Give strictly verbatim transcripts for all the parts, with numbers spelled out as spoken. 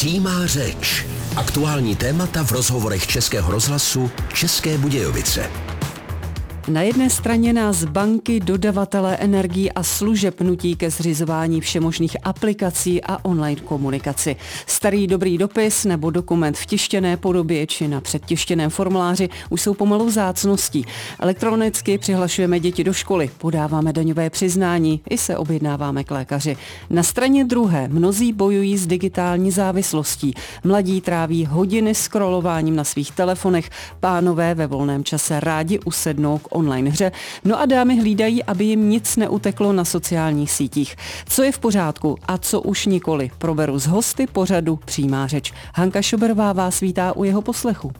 Přímá řeč. Aktuální témata v rozhovorech Českého rozhlasu České Budějovice. Na jedné straně nás banky, dodavatelé energií a služeb nutí ke zřizování všemožných aplikací a online komunikaci. Starý dobrý dopis nebo dokument v tištěné podobě či na předtištěném formuláři už jsou pomalu vzácností. Elektronicky přihlašujeme děti do školy, podáváme daňové přiznání i se objednáváme k lékaři. Na straně druhé mnozí bojují s digitální závislostí. Mladí tráví hodiny scrollováním na svých telefonech, pánové ve volném čase rádi usednou k online hře, no a dámy hlídají, aby jim nic neuteklo na sociálních sítích. Co je v pořádku a co už nikoli, proberu s hosty pořadu Přímá řeč. Hanka Šoberová vás vítá u jeho poslechu.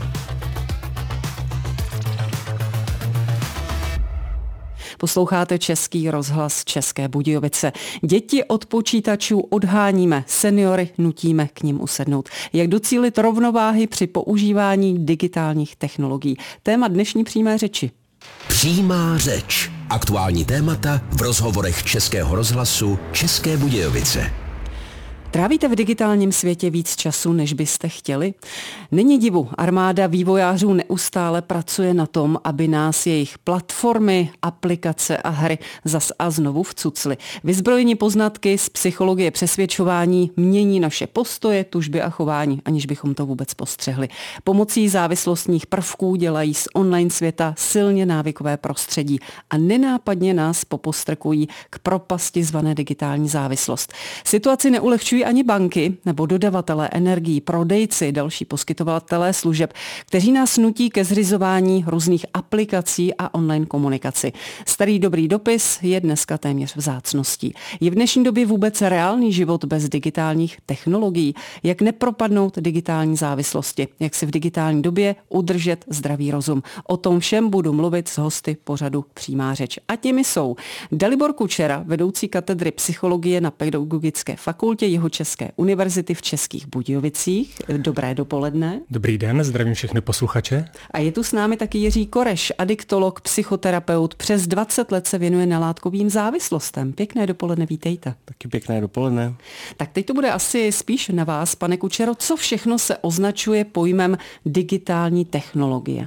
Posloucháte Český rozhlas České Budějovice. Děti od počítačů odháníme, seniory nutíme k nim usednout. Jak docílit rovnováhy při používání digitálních technologií? Téma dnešní přímé řeči. Přímá řeč. Aktuální témata v rozhovorech Českého rozhlasu České Budějovice. Trávíte v digitálním světě víc času, než byste chtěli? Není divu, armáda vývojářů neustále pracuje na tom, aby nás jejich platformy, aplikace a hry zas a znovu vcucly. Vyzbrojení poznatky z psychologie přesvědčování mění naše postoje, tužby a chování, aniž bychom to vůbec postřehli. Pomocí závislostních prvků dělají z online světa silně návykové prostředí a nenápadně nás popostrkují k propasti zvané digitální závislost. Situaci neulehčují ani banky nebo dodavatelé energií, prodejci, další poskytovatelé služeb, kteří nás nutí ke zřizování různých aplikací a online komunikaci. Starý dobrý dopis je dneska téměř vzácností. Je v dnešní době vůbec reálný život bez digitálních technologií? Jak nepropadnout digitální závislosti? Jak si v digitální době udržet zdravý rozum? O tom všem budu mluvit s hosty pořadu Přímá řeč. A těmi jsou Dalibor Kučera, vedoucí katedry psychologie na Pedagogické fakultě Jihočeské univerzity v Českých Budějovicích. Dobré dopoledne. Dobrý den, zdravím všechny posluchače. A je tu s námi taky Jiří Koreš, adiktolog, psychoterapeut. Přes dvacet let se věnuje nelátkovým závislostem. Pěkné dopoledne, vítejte. Taky pěkné dopoledne. Tak teď to bude asi spíš na vás, pane Kučero. Co všechno se označuje pojmem digitální technologie?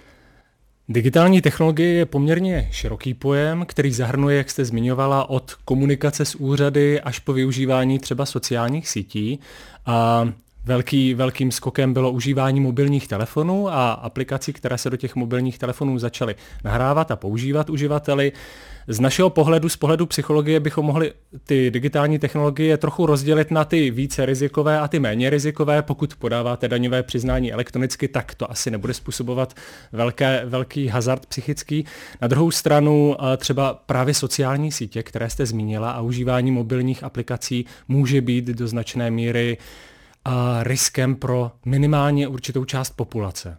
Digitální technologie je poměrně široký pojem, který zahrnuje, jak jste zmiňovala, od komunikace s úřady až po využívání třeba sociálních sítí. A velký, velkým skokem bylo užívání mobilních telefonů a aplikací, které se do těch mobilních telefonů začaly nahrávat a používat uživateli. Z našeho pohledu, z pohledu psychologie, bychom mohli ty digitální technologie trochu rozdělit na ty více rizikové a ty méně rizikové. Pokud podáváte daňové přiznání elektronicky, tak to asi nebude způsobovat velké, velký hazard psychický. Na druhou stranu třeba právě sociální sítě, které jste zmínila, a užívání mobilních aplikací může být do značné míry a riskem pro minimálně určitou část populace.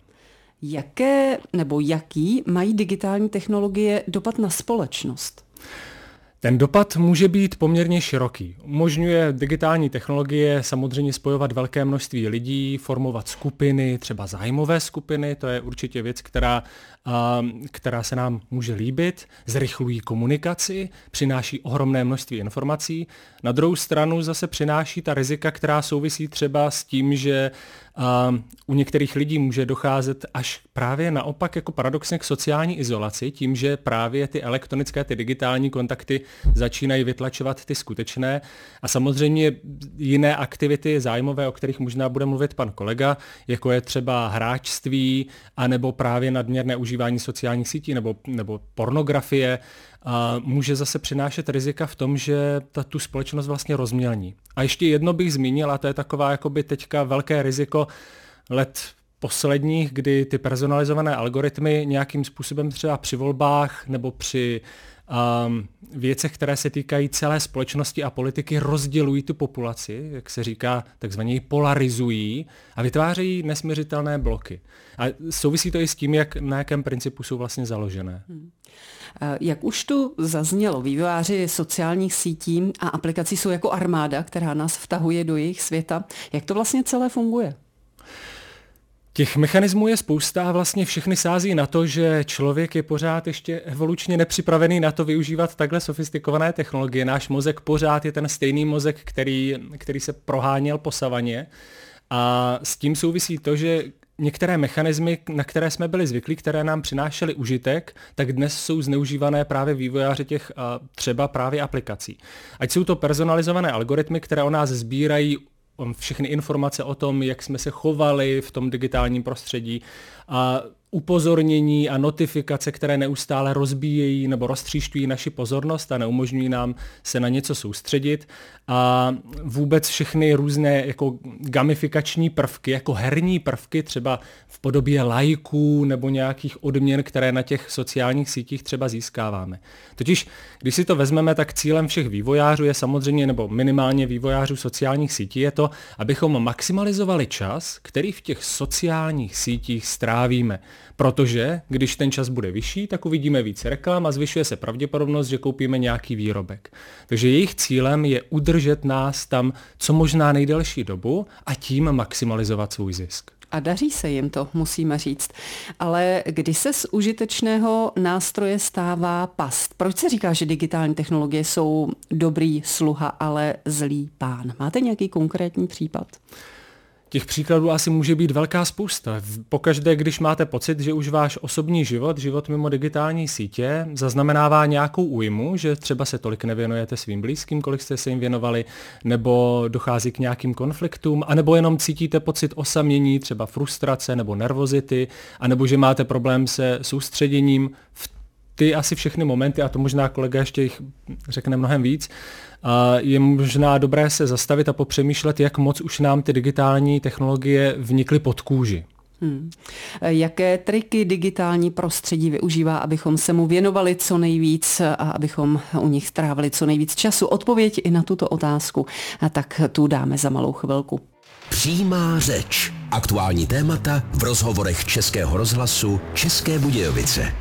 Jaké nebo jaký mají digitální technologie dopad na společnost? Ten dopad může být poměrně široký. Umožňuje digitální technologie samozřejmě spojovat velké množství lidí, formovat skupiny, třeba zájmové skupiny, to je určitě věc, která, která se nám může líbit, zrychlují komunikaci, přináší ohromné množství informací. Na druhou stranu zase přináší ta rizika, která souvisí třeba s tím, že Uh, u některých lidí může docházet až právě naopak jako paradoxně k sociální izolaci, tím, že právě ty elektronické, ty digitální kontakty začínají vytlačovat ty skutečné a samozřejmě jiné aktivity zájmové, o kterých možná bude mluvit pan kolega, jako je třeba hráčství anebo právě nadměrné užívání sociálních sítí nebo, nebo pornografie, a může zase přinášet rizika v tom, že ta, tu společnost vlastně rozmělní. A ještě jedno bych zmínil, a to je taková jakoby teďka velké riziko let posledních, kdy ty personalizované algoritmy nějakým způsobem třeba při volbách nebo při um, věcech, které se týkají celé společnosti a politiky, rozdělují tu populaci, jak se říká, takzvaně ji polarizují a vytvářejí nesměřitelné bloky. A souvisí to i s tím, jak, na jakém principu jsou vlastně založené. Hmm. Jak už tu zaznělo, vývojáři sociálních sítí a aplikací jsou jako armáda, která nás vtahuje do jejich světa. Jak to vlastně celé funguje? Těch mechanismů je spousta a vlastně všechny sází na to, že člověk je pořád ještě evolučně nepřipravený na to využívat takhle sofistikované technologie. Náš mozek pořád je ten stejný mozek, který, který se proháněl po savaně. A s tím souvisí to, že některé mechanismy, na které jsme byli zvyklí, které nám přinášely užitek, tak dnes jsou zneužívané právě vývojáři těch třeba právě aplikací. Ať jsou to personalizované algoritmy, které o nás sbírají všechny informace o tom, jak jsme se chovali v tom digitálním prostředí, a upozornění a notifikace, které neustále rozbíjejí nebo roztříšťují naši pozornost a neumožňují nám se na něco soustředit, a vůbec všechny různé jako gamifikační prvky, jako herní prvky, třeba v podobě lajků nebo nějakých odměn, které na těch sociálních sítích třeba získáváme. Totiž, když si to vezmeme, tak cílem všech vývojářů je samozřejmě, nebo minimálně vývojářů sociálních sítí, je to, abychom maximalizovali čas, který v těch sociálních sítích strávíme. Protože když ten čas bude vyšší, tak uvidíme více reklam a zvyšuje se pravděpodobnost, že koupíme nějaký výrobek. Takže jejich cílem je udržet nás tam co možná nejdelší dobu a tím maximalizovat svůj zisk. A daří se jim to, musíme říct. Ale kdy se z užitečného nástroje stává past? Proč se říká, že digitální technologie jsou dobrý sluha, ale zlý pán? Máte nějaký konkrétní případ? Těch příkladů asi může být velká spousta. Pokaždé, když máte pocit, že už váš osobní život, život mimo digitální sítě, zaznamenává nějakou újmu, že třeba se tolik nevěnujete svým blízkým, kolik jste se jim věnovali, nebo dochází k nějakým konfliktům, anebo jenom cítíte pocit osamění, třeba frustrace nebo nervozity, anebo že máte problém se soustředěním, v ty asi všechny momenty, a to možná kolega ještě jich řekne mnohem víc, a je možná dobré se zastavit a popřemýšlet, jak moc už nám ty digitální technologie vnikly pod kůži. Hmm. Jaké triky digitální prostředí využívá, abychom se mu věnovali co nejvíc a abychom u nich strávili co nejvíc času? Odpověď i na tuto otázku, a tak tu dáme za malou chvilku. Přímá řeč. Aktuální témata v rozhovorech Českého rozhlasu České Budějovice.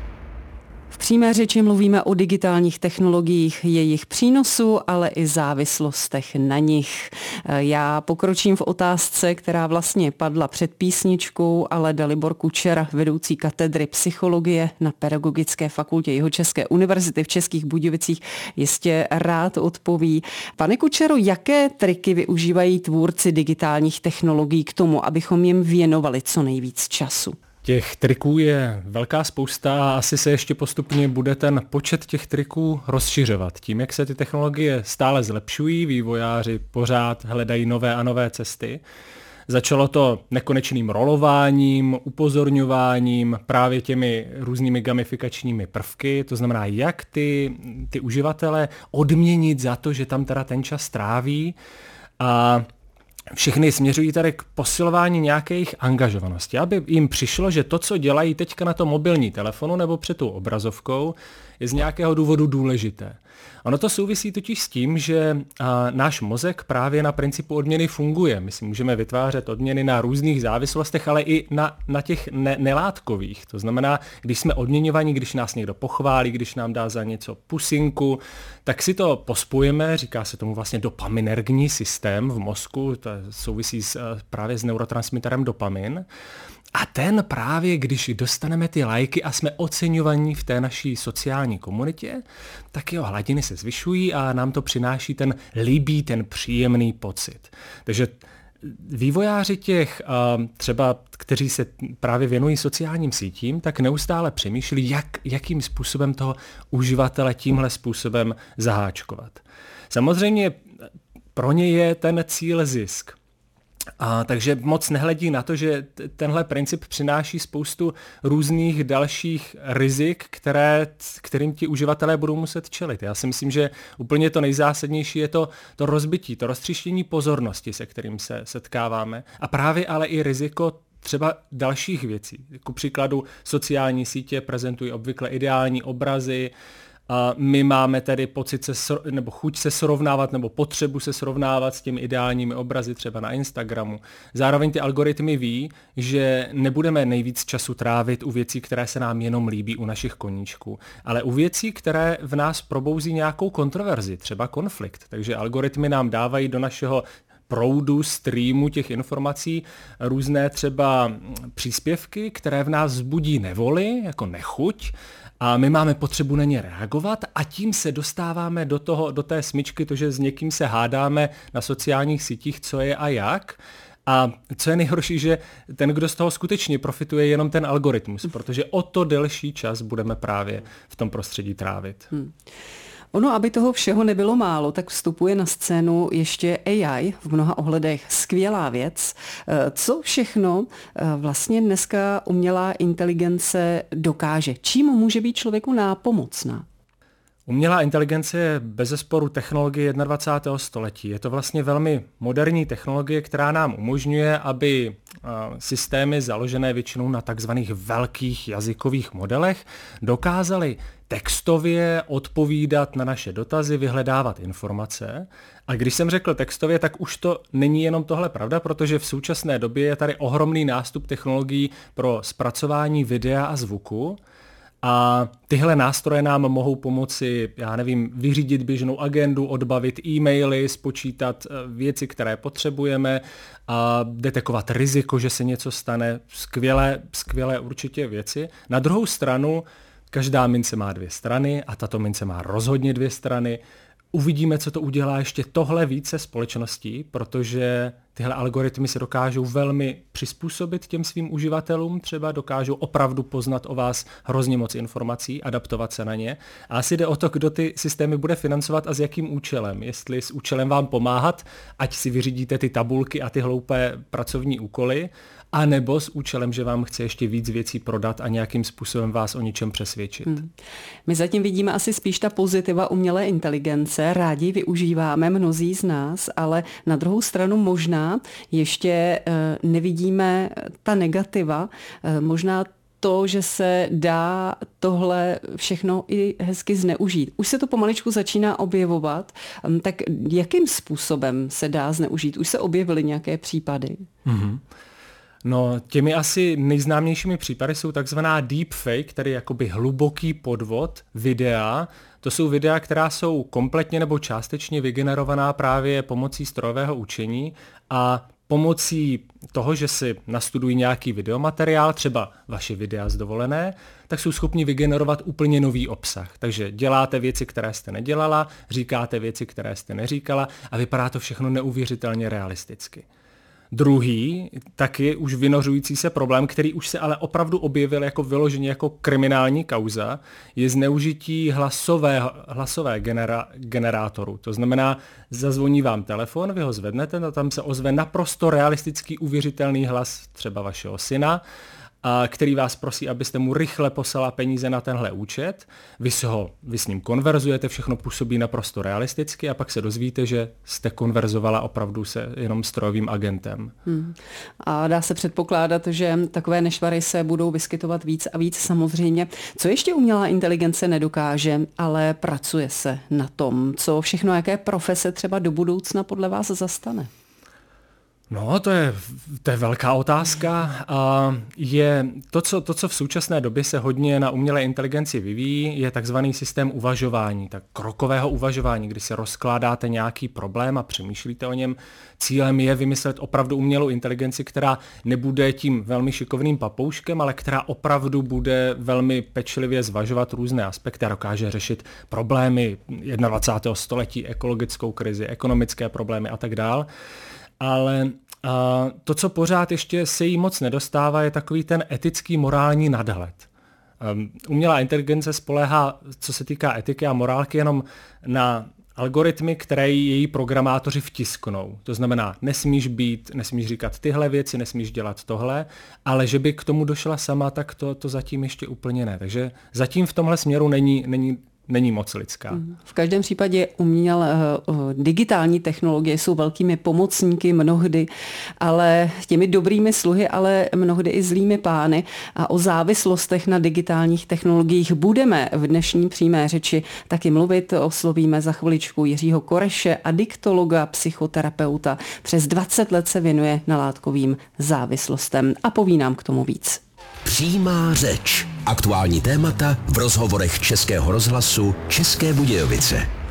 V přímé řeči mluvíme o digitálních technologiích, jejich přínosu, ale i závislostech na nich. Já pokročím v otázce, která vlastně padla před písničkou, ale Dalibor Kučera, vedoucí katedry psychologie na Pedagogické fakultě Jihočeské univerzity v Českých Budějovicích, jistě rád odpoví. Pane Kučero, jaké triky využívají tvůrci digitálních technologií k tomu, abychom jim věnovali co nejvíc času? Těch triků je velká spousta a asi se ještě postupně bude ten počet těch triků rozšiřovat. Tím, jak se ty technologie stále zlepšují, vývojáři pořád hledají nové a nové cesty. Začalo to nekonečným rolováním, upozorňováním, právě těmi různými gamifikačními prvky, to znamená, jak ty, ty uživatele odměnit za to, že tam teda ten čas tráví, a všechny směřují tady k posilování nějakých angažovanosti, aby jim přišlo, že to, co dělají teďka na tom mobilní telefonu nebo před tou obrazovkou, je z nějakého důvodu důležité. Ono to souvisí totiž s tím, že a, náš mozek právě na principu odměny funguje. My si můžeme vytvářet odměny na různých závislostech, ale i na, na těch ne, nelátkových. To znamená, když jsme odměňovaní, když nás někdo pochválí, když nám dá za něco pusinku, tak si to pospojíme, říká se tomu vlastně dopaminergní systém v mozku, to souvisí s, právě s neurotransmiterem dopamin. A ten právě, když dostaneme ty lajky a jsme oceňovaní v té naší sociální komunitě, tak jeho hladiny se zvyšují a nám to přináší ten líbý, ten příjemný pocit. Takže vývojáři těch třeba, kteří se právě věnují sociálním sítím, tak neustále přemýšlí, jak, jakým způsobem toho uživatele tímhle způsobem zaháčkovat. Samozřejmě pro ně je ten cíl zisk. A takže moc nehledí na to, že t- tenhle princip přináší spoustu různých dalších rizik, které, kterým ti uživatelé budou muset čelit. Já si myslím, že úplně to nejzásadnější je to, to rozbití, to roztříštění pozornosti, se kterým se setkáváme. A právě ale i riziko třeba dalších věcí. Ku příkladu sociální sítě prezentují obvykle ideální obrazy, a my máme tedy pocit se, nebo chuť se srovnávat nebo potřebu se srovnávat s těmi ideálními obrazy třeba na Instagramu. Zároveň ty algoritmy ví, že nebudeme nejvíc času trávit u věcí, které se nám jenom líbí u našich koníčků, ale u věcí, které v nás probouzí nějakou kontroverzi, třeba konflikt. Takže algoritmy nám dávají do našeho proudu, streamu těch informací různé třeba příspěvky, které v nás vzbudí nevoli, jako nechuť, a my máme potřebu na ně reagovat a tím se dostáváme do toho, do té smyčky, to, že s někým se hádáme na sociálních sítích, co je a jak. A co je nejhorší, že ten, kdo z toho skutečně profituje, je jenom ten algoritmus, protože o to delší čas budeme právě v tom prostředí trávit. Hmm. Ono, aby toho všeho nebylo málo, tak vstupuje na scénu ještě A I, v mnoha ohledech skvělá věc. Co všechno vlastně dneska umělá inteligence dokáže? Čím může být člověku nápomocná? Umělá inteligence je bezesporu technologie dvacátého prvního století. Je to vlastně velmi moderní technologie, která nám umožňuje, aby systémy založené většinou na takzvaných velkých jazykových modelech dokázaly textově odpovídat na naše dotazy, vyhledávat informace. A když jsem řekl textově, tak už to není jenom tohle pravda, protože v současné době je tady ohromný nástup technologií pro zpracování videa a zvuku. A tyhle nástroje nám mohou pomoci, já nevím, vyřídit běžnou agendu, odbavit e-maily, spočítat věci, které potřebujeme a detekovat riziko, že se něco stane. Skvělé, skvělé určitě věci. Na druhou stranu, každá mince má dvě strany a tato mince má rozhodně dvě strany. Uvidíme, co to udělá ještě tohle více společností, protože tyhle algoritmy se dokážou velmi přizpůsobit těm svým uživatelům, třeba dokážou opravdu poznat o vás hrozně moc informací, adaptovat se na ně. A asi jde o to, kdo ty systémy bude financovat a s jakým účelem. Jestli s účelem vám pomáhat, ať si vyřídíte ty tabulky a ty hloupé pracovní úkoly, a nebo s účelem, že vám chce ještě víc věcí prodat a nějakým způsobem vás o něčem přesvědčit. Hmm. My zatím vidíme asi spíš ta pozitiva umělé inteligence, rádi využíváme mnozí z nás, ale na druhou stranu možná ještě nevidíme ta negativa, možná to, že se dá tohle všechno i hezky zneužít. Už se to pomaličku začíná objevovat, tak jakým způsobem se dá zneužít? Už se objevily nějaké případy? Mm-hmm. No, těmi asi nejznámějšími případy jsou takzvaná deepfake, tedy jakoby hluboký podvod videa. To jsou videa, která jsou kompletně nebo částečně vygenerovaná právě pomocí strojového učení a pomocí toho, že si nastudují nějaký videomateriál, třeba vaše videa z dovolené, tak jsou schopni vygenerovat úplně nový obsah. Takže děláte věci, které jste nedělala, říkáte věci, které jste neříkala a vypadá to všechno neuvěřitelně realisticky. Druhý, taky už vynořující se problém, který už se ale opravdu objevil jako vyloženě jako kriminální kauza, je zneužití hlasové, hlasové genera, generátoru. To znamená, zazvoní vám telefon, vy ho zvednete a tam se ozve naprosto realistický, uvěřitelný hlas třeba vašeho syna, a který vás prosí, abyste mu rychle poslala peníze na tenhle účet. Vy, se ho, vy s ním konverzujete, všechno působí naprosto realisticky a pak se dozvíte, že jste konverzovala opravdu se jenom strojovým agentem. Hmm. A dá se předpokládat, že takové nešvary se budou vyskytovat víc a víc samozřejmě. Co ještě umělá inteligence nedokáže, ale pracuje se na tom? Co všechno, jaké profese třeba do budoucna podle vás zastane? No, to je, to je velká otázka. A je to co, to, co v současné době se hodně na umělé inteligenci vyvíjí, je takzvaný systém uvažování, tak krokového uvažování, kdy se rozkládáte nějaký problém a přemýšlíte o něm. Cílem je vymyslet opravdu umělou inteligenci, která nebude tím velmi šikovným papouškem, ale která opravdu bude velmi pečlivě zvažovat různé aspekty a dokáže řešit problémy dvacátého prvního století, ekologickou krizi, ekonomické problémy a tak dále. Ale a to, co pořád ještě se jí moc nedostává, je takový ten etický morální nadhled. Um, umělá inteligence spoléhá, co se týká etiky a morálky, jenom na algoritmy, které její programátoři vtisknou. To znamená, nesmíš být, nesmíš říkat tyhle věci, nesmíš dělat tohle, ale že by k tomu došla sama, tak to, to zatím ještě úplně ne. Takže zatím v tomhle směru není, není Není moc lidská. V každém případě uměl, digitální technologie jsou velkými pomocníky mnohdy, ale těmi dobrými sluhy, ale mnohdy i zlými pány. A o závislostech na digitálních technologiích budeme v dnešní přímé řeči taky mluvit. Oslovíme za chviličku Jiřího Koreše, adiktologa, psychoterapeuta. Přes dvacet let se věnuje nalátkovým závislostem a poví nám k tomu víc. Přímá řeč. Aktuální témata v rozhovorech Českého rozhlasu České Budějovice.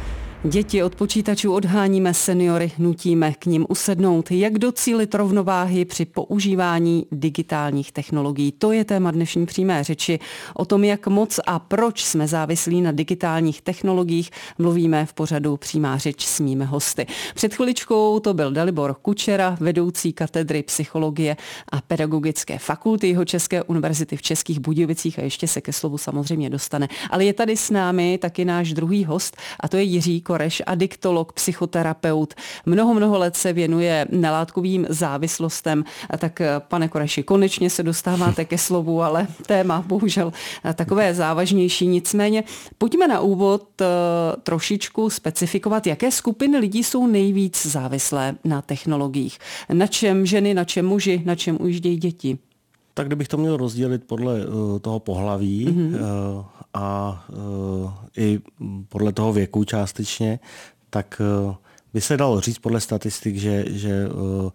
Děti od počítačů odháníme, seniory nutíme k nim usednout. Jak docílit rovnováhy při používání digitálních technologií? To je téma dnešní přímé řeči. O tom, jak moc a proč jsme závislí na digitálních technologiích, mluvíme v pořadu Přímá řeč s mými hosty. Před chviličkou to byl Dalibor Kučera, vedoucí katedry psychologie a pedagogické fakulty Jihočeské univerzity v Českých Budějovicích, a ještě se ke slovu samozřejmě dostane. Ale je tady s námi taky náš druhý host, a to je Jiří Koreš, adiktolog, psychoterapeut. Mnoho, mnoho let se věnuje nelátkovým závislostem. A tak, pane Koreši, konečně se dostáváte ke slovu, ale téma bohužel takové závažnější. Nicméně pojďme na úvod trošičku specifikovat, jaké skupiny lidí jsou nejvíc závislé na technologiích. Na čem ženy, na čem muži, na čem ujíždějí děti? Tak kdybych to měl rozdělit podle uh, toho pohlaví mm-hmm. uh, a uh, i podle toho věku částečně, tak uh, by se dalo říct podle statistik, že, že uh,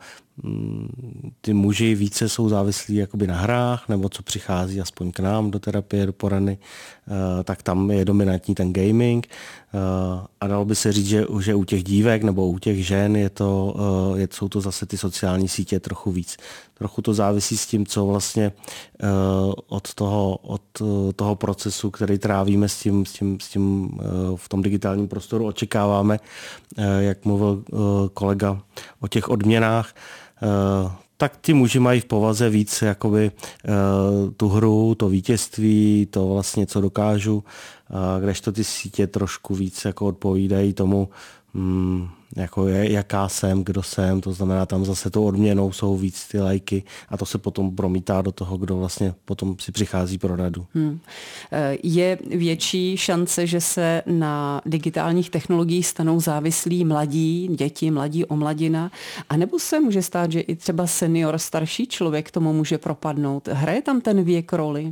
ty muži více jsou závislí jakoby na hrách, nebo co přichází aspoň k nám do terapie, do porady, uh, tak tam je dominantní ten gaming. Uh, a dalo by se říct, že, že u těch dívek nebo u těch žen je to, uh, je, jsou to zase ty sociální sítě trochu víc. Trochu to závisí s tím, co vlastně uh, od, toho, od uh, toho procesu, který trávíme s tím, s tím, s tím uh, v tom digitálním prostoru, očekáváme, uh, jak mluvil uh, kolega o těch odměnách, uh, tak ti muži mají v povaze víc jakoby uh, tu hru, to vítězství, to vlastně, co dokážu, uh, kdežto ty sítě trošku víc jako odpovídají tomu, um, jako je, jaká jsem, kdo jsem, to znamená, tam zase tou odměnou jsou víc ty lajky a to se potom promítá do toho, kdo vlastně potom si přichází pro radu. Hmm. Je větší šance, že se na digitálních technologiích stanou závislí mladí, děti, mladí omladina, anebo se může stát, že i třeba senior, starší člověk tomu může propadnout? Hraje tam ten věk roli?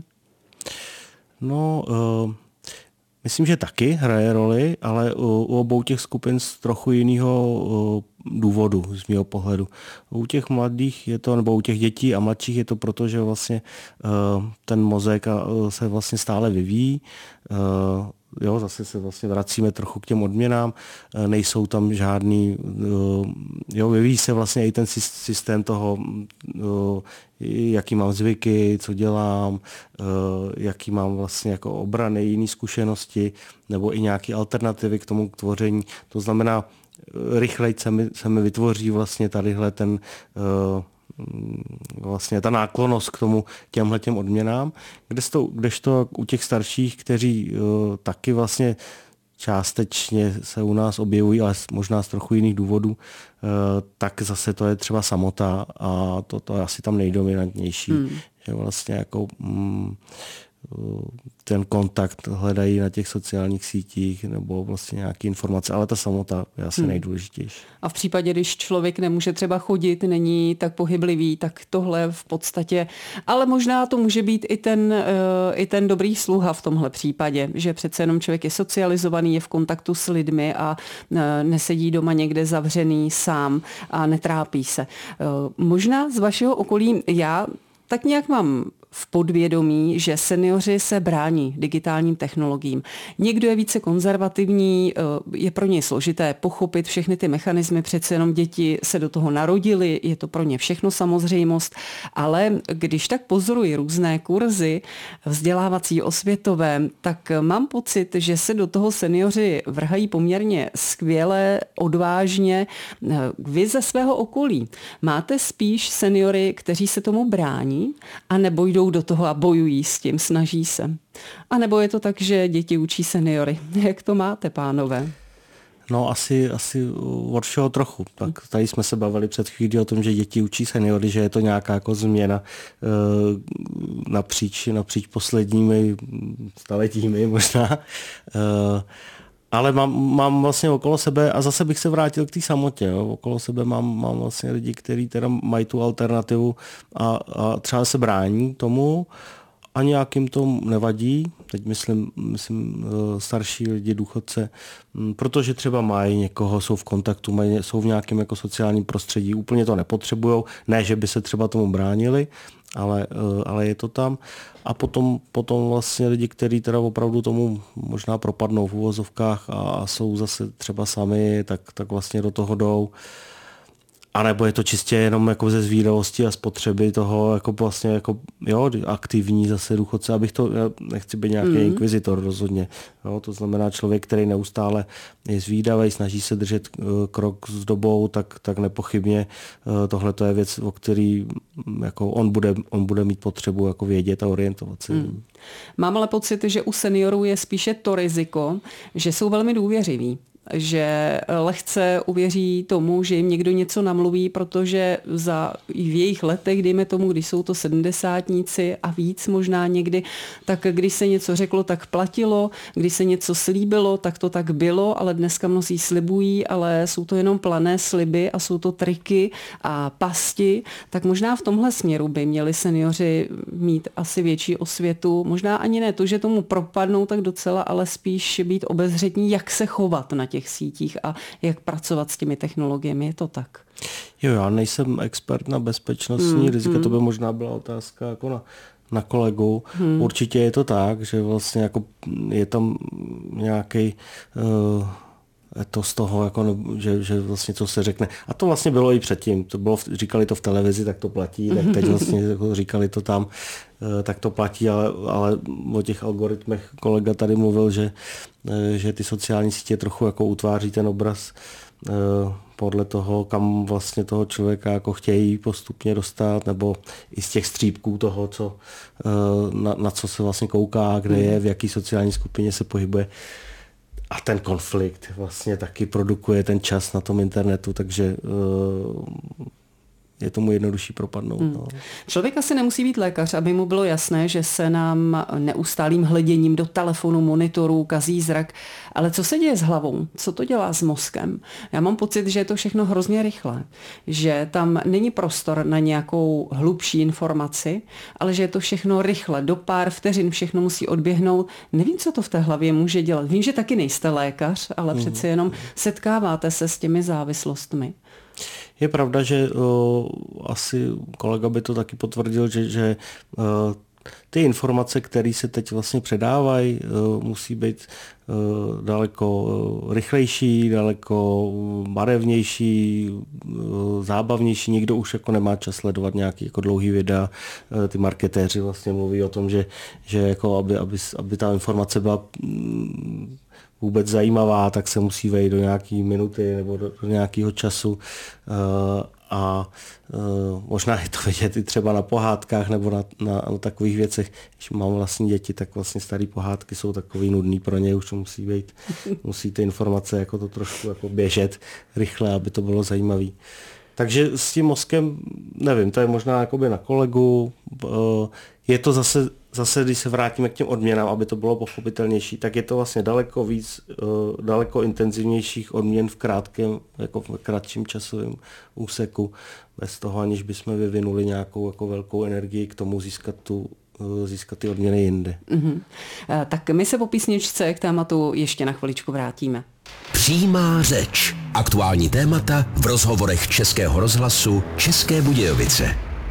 No... Uh... Myslím, že taky hraje roli, ale u, u obou těch skupin z trochu jiného důvodu, z mého pohledu. U těch mladých je to, nebo u těch dětí a mladších je to proto, že vlastně uh, ten mozek uh, se vlastně stále vyvíjí. Uh, jo, zase se vlastně vracíme trochu k těm odměnám. Uh, nejsou tam žádný, uh, jo, vyvíjí se vlastně i ten systém toho, uh, jaký mám zvyky, co dělám, jaký mám vlastně jako obrany, jiné zkušenosti, nebo i nějaké alternativy k tomu k tvoření. To znamená, rychleji se mi, se mi vytvoří vlastně tadyhle ten, vlastně ta náklonnost k tomu těmhle těm odměnám, kdežto, kdežto u těch starších, kteří taky vlastně částečně se u nás objevují, ale možná z trochu jiných důvodů, tak zase to je třeba samota a to, to je asi tam nejdominantnější. Hmm. Že vlastně jako mm, ten kontakt hledají na těch sociálních sítích nebo vlastně nějaké informace, ale ta samota je asi hmm. nejdůležitější. A v případě, když člověk nemůže třeba chodit, není tak pohyblivý, tak tohle v podstatě, ale možná to může být i ten, i ten dobrý sluha v tomhle případě, že přece jenom člověk je socializovaný, je v kontaktu s lidmi a nesedí doma někde zavřený sám a netrápí se. Možná z vašeho okolí, já tak nějak mám v podvědomí, že seniori se brání digitálním technologiím. Někdo je více konzervativní, je pro něj složité pochopit všechny ty mechanismy, přece jenom děti se do toho narodily, je to pro ně všechno samozřejmost, ale když tak pozoruji různé kurzy vzdělávací, osvětové, tak mám pocit, že se do toho seniori vrhají poměrně skvěle, odvážně. Vy ze svého okolí máte spíš seniory, kteří se tomu brání, anebo jdou do toho a bojují s tím, snaží se? A nebo je to tak, že děti učí seniory? Jak to máte, pánové? No asi, asi od všeho trochu. Tak tady jsme se bavili před chvílí o tom, že děti učí seniory, že je to nějaká jako změna e, napříč, napříč posledními staletími možná. E, ale mám, mám vlastně okolo sebe, a zase bych se vrátil k té samotě, jo. Okolo sebe mám, mám vlastně lidi, kteří teda mají tu alternativu a, a třeba se brání tomu, a nějak jim to nevadí, teď myslím, myslím starší lidi, důchodce, protože třeba mají někoho, jsou v kontaktu, mají, jsou v nějakém jako sociálním prostředí, úplně to nepotřebujou, ne, že by se třeba tomu bránili, ale, ale je to tam. A potom, potom vlastně lidi, kteří teda opravdu tomu možná propadnou v uvozovkách a jsou zase třeba sami, tak, tak vlastně do toho jdou. A nebo je to čistě jenom jako ze zvídavosti a spotřeby toho jako vlastně jako, jo, aktivní zase důchodce, abych to, já nechci být nějaký mm. inkvizitor rozhodně. Jo, to znamená člověk, který neustále je zvídavý, snaží se držet uh, krok s dobou, tak, tak nepochybně uh, tohle to je věc, o který jako on bude, on bude mít potřebu jako vědět a orientovat se. Mm. Mám ale pocit, že u seniorů je spíše to riziko, že jsou velmi důvěřiví, že lehce uvěří tomu, že jim někdo něco namluví, protože za v jejich letech, dejme tomu, když jsou to sedmdesátníci a víc možná někdy, tak když se něco řeklo, tak platilo, když se něco slíbilo, tak to tak bylo, ale dneska mnozí slibují, ale jsou to jenom plané sliby a jsou to triky a pasti, tak možná v tomhle směru by měli seniori mít asi větší osvětu, možná ani ne to, že tomu propadnou tak docela, ale spíš být obezřetní, jak se chovat na těch těch sítích a jak pracovat s těmi technologiemi, je to tak? Jo, já nejsem expert na bezpečnostní hmm, rizika, hmm. to by možná byla otázka jako na, na kolegu. Hmm. Určitě je to tak, že vlastně jako je tam nějaký uh, to z toho, jako, že, že vlastně co se řekne. A to vlastně bylo i předtím. To bylo, říkali to v televizi, tak to platí, tak teď vlastně jako říkali to tam, tak to platí, ale, ale o těch algoritmech kolega tady mluvil, že, že ty sociální sítě trochu jako utváří ten obraz podle toho, kam vlastně toho člověka jako chtějí postupně dostat, nebo i z těch střípků toho, co, na, na co se vlastně kouká, kde je, v jaký sociální skupině se pohybuje. A ten konflikt vlastně taky produkuje ten čas na tom internetu, takže uh, je tomu jednodušší propadnout. Hmm. No. Člověk asi nemusí být lékař, aby mu bylo jasné, že se nám neustálým hleděním do telefonu, monitorů kazí zrak. Ale co se děje s hlavou? Co to dělá s mozkem? Já mám pocit, že je to všechno hrozně rychle. Že tam není prostor na nějakou hlubší informaci, ale že je to všechno rychle. Do pár vteřin všechno musí odběhnout. Nevím, co to v té hlavě může dělat. Vím, že taky nejste lékař, ale hmm. přeci jenom setkáváte se s těmi závislostmi. Je pravda, že uh, asi kolega by to taky potvrdil, že, že uh, ty informace, které se teď vlastně předávají, uh, musí být uh, daleko uh, rychlejší, daleko barevnější, uh, zábavnější. Nikdo už jako nemá čas sledovat nějaký jako dlouhý videa. Uh, ty marketéři vlastně mluví o tom, že, že jako aby, aby, aby ta informace byla mm, vůbec zajímavá, tak se musí vejít do nějaké minuty nebo do, do nějakého času uh, a uh, možná je to vidět i třeba na pohádkách nebo na, na, na takových věcech. Když mám vlastní děti, tak vlastně staré pohádky jsou takový nudný pro ně, už musí být, musí ty informace jako to trošku jako běžet rychle, aby to bylo zajímavý. Takže s tím mozkem, nevím, to je možná jakoby na kolegu, uh, je to zase Zase, když se vrátíme k těm odměnám, aby to bylo pochopitelnější, tak je to vlastně daleko víc, daleko intenzivnějších odměn v krátkém, jako v kratším časovém úseku, bez toho, aniž bychom vyvinuli nějakou jako velkou energii k tomu získat tu získat ty odměny jinde. Mm-hmm. Tak my se po písničce k tématu ještě na chviličku vrátíme. Přímá řeč. Aktuální témata v rozhovorech Českého rozhlasu České Budějovice.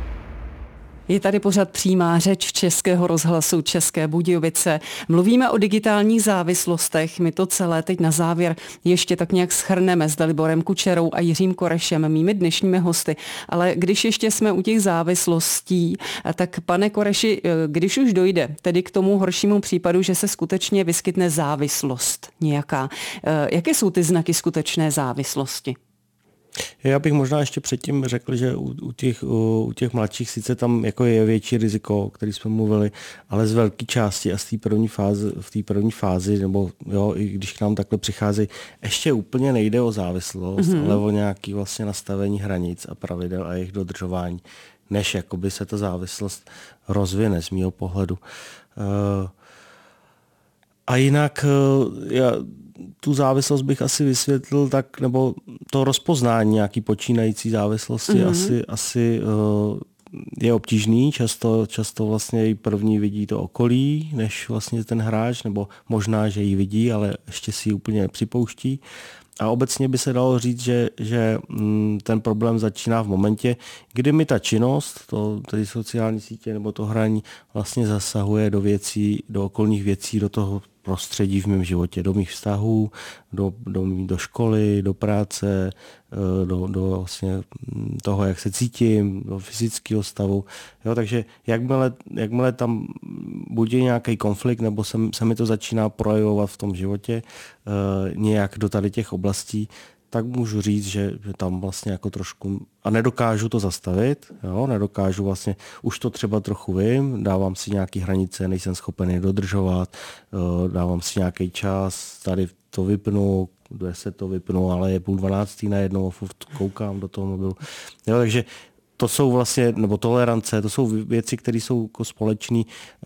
Je tady pořad Přímá řeč Českého rozhlasu České Budějovice. Mluvíme o digitálních závislostech. My to celé teď na závěr ještě tak nějak shrneme s Daliborem Kučerou a Jiřím Korešem, mými dnešními hosty. Ale když ještě jsme u těch závislostí, tak pane Koreši, když už dojde tedy k tomu horšímu případu, že se skutečně vyskytne závislost nějaká, jaké jsou ty znaky skutečné závislosti? Já bych možná ještě předtím řekl, že u, u, těch, u, u těch mladších sice tam jako je větší riziko, o kterém jsme mluvili, ale z velké části a z té první fázi, v té první fázi, nebo jo, i když k nám takhle přichází, ještě úplně nejde o závislost, mm-hmm. ale o nějaké vlastně nastavení hranic a pravidel a jejich dodržování, než jakoby se ta závislost rozvine z mýho pohledu. Uh, a jinak uh, já tu závislost bych asi vysvětlil tak, nebo to rozpoznání nějaký počínající závislosti mm-hmm. asi, asi uh, je obtížný, často, často vlastně i první vidí to okolí, než vlastně ten hráč, nebo možná, že ji vidí, ale ještě si ji úplně nepřipouští. A obecně by se dalo říct, že, že ten problém začíná v momentě, kdy mi ta činnost, to, tedy sociální sítě nebo to hraní vlastně zasahuje do věcí, do okolních věcí, do toho prostředí v mém životě, do mých vztahů, do, do, do školy, do práce, do, do vlastně toho, jak se cítím, do fyzického stavu. Jo, takže jakmile, jakmile tam bude nějaký konflikt, nebo se, se mi to začíná projevovat v tom životě uh, nějak do tady těch oblastí, tak můžu říct, že, že tam vlastně jako trošku, a nedokážu to zastavit, jo, nedokážu vlastně, už to třeba trochu vím, dávám si nějaké hranice, nejsem schopen je dodržovat, dávám si nějaký čas, tady to vypnu, deset to vypnu, ale je půl dvanáctý najednou a furt koukám do toho mobilu. Jo, takže to jsou vlastně, nebo tolerance, to jsou věci, které jsou jako společné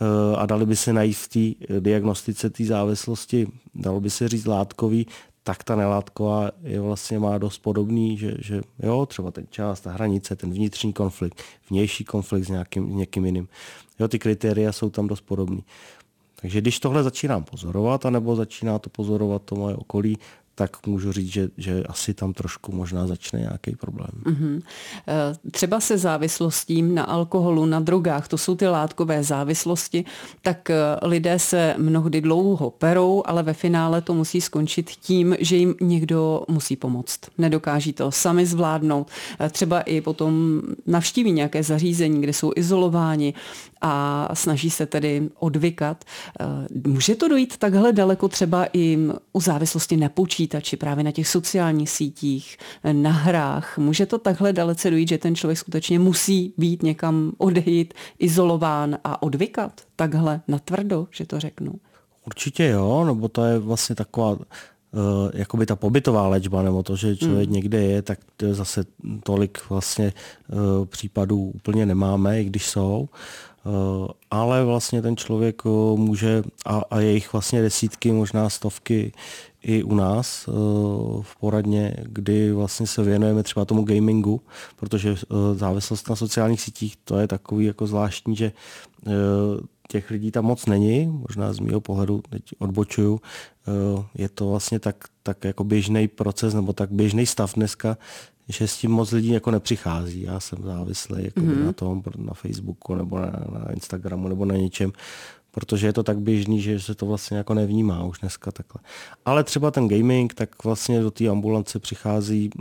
a dali by se najít v té diagnostice té závislosti, dalo by se říct látkový, tak ta nelátková je vlastně má dost podobný, že, že jo, třeba ten čas, ta hranice, ten vnitřní konflikt, vnější konflikt s nějakým, někým jiným. Jo, ty kritéria jsou tam dost podobný. Takže když tohle začínám pozorovat, anebo začíná to pozorovat to moje okolí, tak můžu říct, že, že asi tam trošku možná začne nějaký problém. Mm-hmm. Třeba se závislostí na alkoholu, na drogách, to jsou ty látkové závislosti, tak lidé se mnohdy dlouho perou, ale ve finále to musí skončit tím, že jim někdo musí pomoct. Nedokáží to sami zvládnout. Třeba i potom navštíví nějaké zařízení, kde jsou izolováni a snaží se tedy odvykat. Může to dojít takhle daleko třeba i u závislosti na počítači, právě na těch sociálních sítích, na hrách? Může to takhle dalece dojít, že ten člověk skutečně musí být někam odejít, izolován a odvykat? Takhle natvrdo, že to řeknu. Určitě jo, nebo to je vlastně taková Uh, jakoby ta pobytová léčba, nebo to, že člověk mm. někde je, tak to je zase tolik vlastně uh, případů úplně nemáme, i když jsou. Uh, ale vlastně ten člověk uh, může, a, a je jich vlastně desítky, možná stovky i u nás uh, v poradně, kdy vlastně se věnujeme třeba tomu gamingu, protože uh, závislost na sociálních sítích, to je takový jako zvláštní, že uh, těch lidí tam moc není, možná z mého pohledu teď odbočuju, je to vlastně tak, tak jako běžný proces nebo tak běžný stav dneska, že s tím moc lidí jako nepřichází. Já jsem závislý jako mm-hmm. na tom, na Facebooku nebo na, na Instagramu nebo na něčem, protože je to tak běžný, že se to vlastně jako nevnímá už dneska takhle. Ale třeba ten gaming, tak vlastně do té ambulance přichází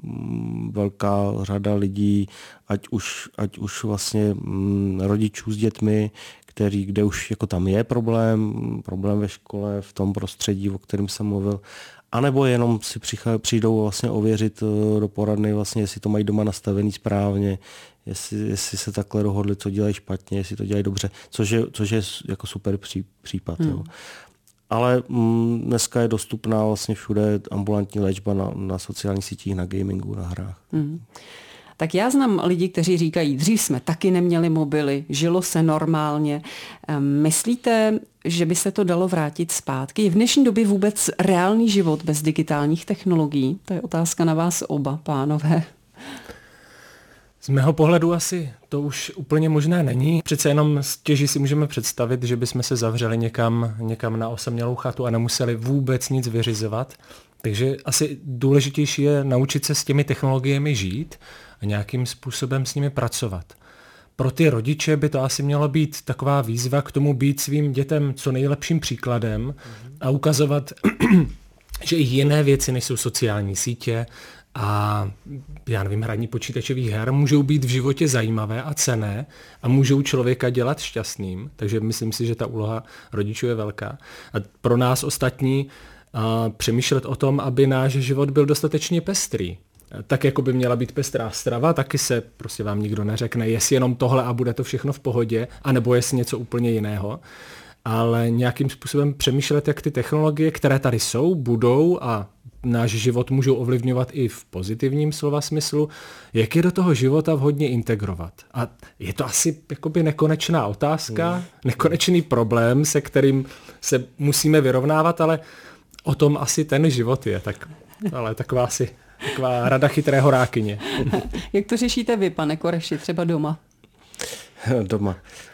velká řada lidí, ať už, ať už vlastně rodičů s dětmi, který, kde už jako tam je problém, problém ve škole, v tom prostředí, o kterém jsem mluvil, anebo jenom si přijdou vlastně ověřit do poradny, vlastně, jestli to mají doma nastavený správně, jestli, jestli se takhle dohodli, co dělají špatně, jestli to dělají dobře, což je, což je jako super pří, případ. Hmm. Jo. Ale mm, dneska je dostupná vlastně všude ambulantní léčba na, na sociálních sítích, na gamingu, na hrách. Hmm. Tak já znám lidi, kteří říkají, dřív jsme taky neměli mobily, žilo se normálně. Myslíte, že by se to dalo vrátit zpátky? Je v dnešní době vůbec reálný život bez digitálních technologií? To je otázka na vás oba, pánové. Z mého pohledu asi to už úplně možné není. Přece jenom stěží si můžeme představit, že bychom se zavřeli někam, někam na osamělou chatu a nemuseli vůbec nic vyřizovat. Takže asi důležitější je naučit se s těmi technologiemi žít a nějakým způsobem s nimi pracovat. Pro ty rodiče by to asi mělo být taková výzva k tomu být svým dětem co nejlepším příkladem a ukazovat, že i jiné věci, než jsou sociální sítě a já nevím, hraní počítačových her, můžou být v životě zajímavé a cenné a můžou člověka dělat šťastným. Takže myslím si, že ta úloha rodičů je velká. A pro nás ostatní a přemýšlet o tom, aby náš život byl dostatečně pestrý. Tak jako by měla být pestrá strava, taky se prostě vám nikdo neřekne, jestli jenom tohle a bude to všechno v pohodě, anebo jestli něco úplně jiného. Ale nějakým způsobem přemýšlet, jak ty technologie, které tady jsou, budou a náš život můžou ovlivňovat i v pozitivním slova smyslu, jak je do toho života vhodně integrovat. A je to asi jakoby nekonečná otázka, mm. nekonečný problém, se kterým se musíme vyrovnávat, ale o tom asi ten život je, tak, ale taková asi taková rada chytré horákyně. Jak to řešíte vy, pane Koreši, třeba doma? Doma.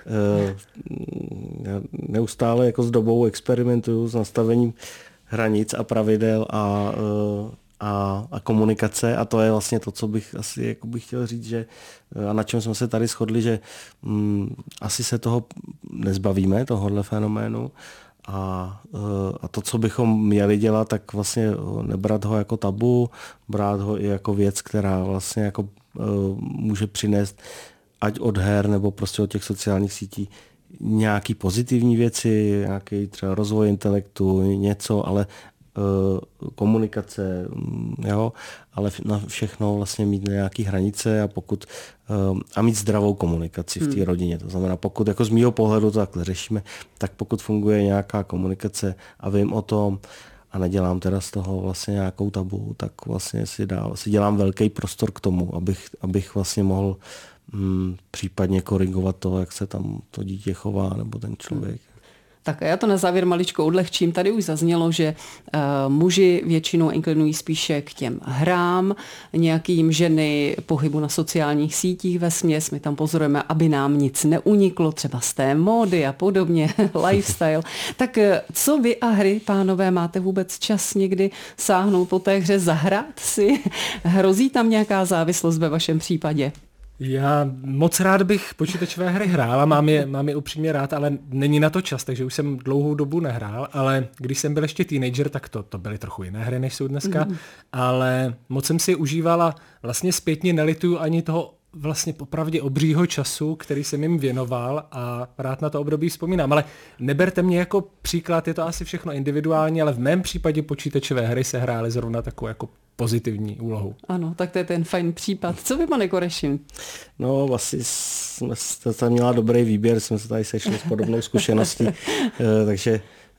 Já neustále jako s dobou experimentuju s nastavením hranic a pravidel a, a, a komunikace a to je vlastně to, co bych asi jako bych chtěl říct, že a na čem jsme se tady shodli, že mm, asi se toho nezbavíme, tohohle fenoménu. A, a to, co bychom měli dělat, tak vlastně nebrat ho jako tabu, brát ho i jako věc, která vlastně jako může přinést ať od her nebo prostě od těch sociálních sítí nějaký pozitivní věci, nějaký třeba rozvoj intelektu, něco, ale komunikace, jo, ale na všechno vlastně mít nějaké hranice a pokud a mít zdravou komunikaci v té hmm. rodině. To znamená, pokud jako z mýho pohledu to takhle řešíme, tak pokud funguje nějaká komunikace a vím o tom a nedělám teda z toho vlastně nějakou tabu, tak vlastně si, dá, si dělám velký prostor k tomu, abych, abych vlastně mohl hm, případně korigovat to, jak se tam to dítě chová nebo ten člověk. Hmm. Tak já to na závěr maličko odlehčím. Tady už zaznělo, že uh, muži většinou inklinují spíše k těm hrám, nějakým ženy pohybu na sociálních sítích vesměs. My tam pozorujeme, aby nám nic neuniklo, třeba z té módy a podobně, lifestyle. Tak co vy a hry, pánové, máte vůbec čas někdy sáhnout po té hře, zahrát si? Hrozí tam nějaká závislost ve vašem případě? Já moc rád bych počítačové hry hrál a mám je, mám je upřímně rád, ale není na to čas, takže už jsem dlouhou dobu nehrál, ale když jsem byl ještě teenager, tak to, to byly trochu jiné hry, než jsou dneska, mm. ale moc jsem si je užívala, vlastně zpětně nelituju ani toho vlastně popravdě obřího času, který jsem jim věnoval a rád na to období vzpomínám, ale neberte mě jako příklad, je to asi všechno individuální, ale v mém případě počítačové hry se hrály zrovna takovou jako pozitivní úlohu. Ano, tak to je ten fajn případ. Co vy, pane Korešin? No, asi jsme tam měla dobrý výběr, jsme se tady sešli s podobnou zkušeností, takže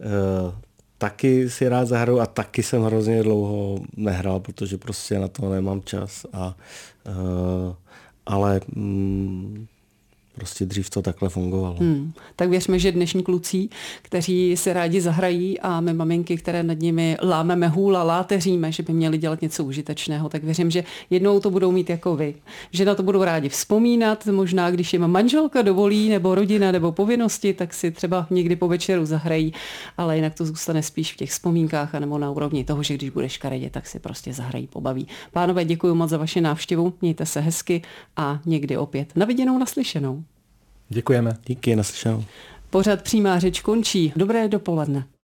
taky si rád zahraju a taky jsem hrozně dlouho nehrál, protože prostě na to nemám čas. A, ale mm, prostě dřív to takhle fungovalo. Hmm. Tak věřme, že dnešní kluci, kteří se rádi zahrají a my maminky, které nad nimi lámeme hůl a láteříme, že by měli dělat něco užitečného, tak věřím, že jednou to budou mít jako vy. Že na to budou rádi vzpomínat, možná když jim manželka dovolí, nebo rodina, nebo povinnosti, tak si třeba někdy po večeru zahrají, ale jinak to zůstane spíš v těch vzpomínkách a nebo na úrovni toho, že když budeš karedě, tak si prostě zahrají, pobaví. Pánové, děkuji moc za vaši návštěvu, mějte se hezky a někdy opět. Na viděnou, naslyšenou. Děkujeme. Díky, naslyšenou. Pořad Přímá řeč končí. Dobré dopoledne.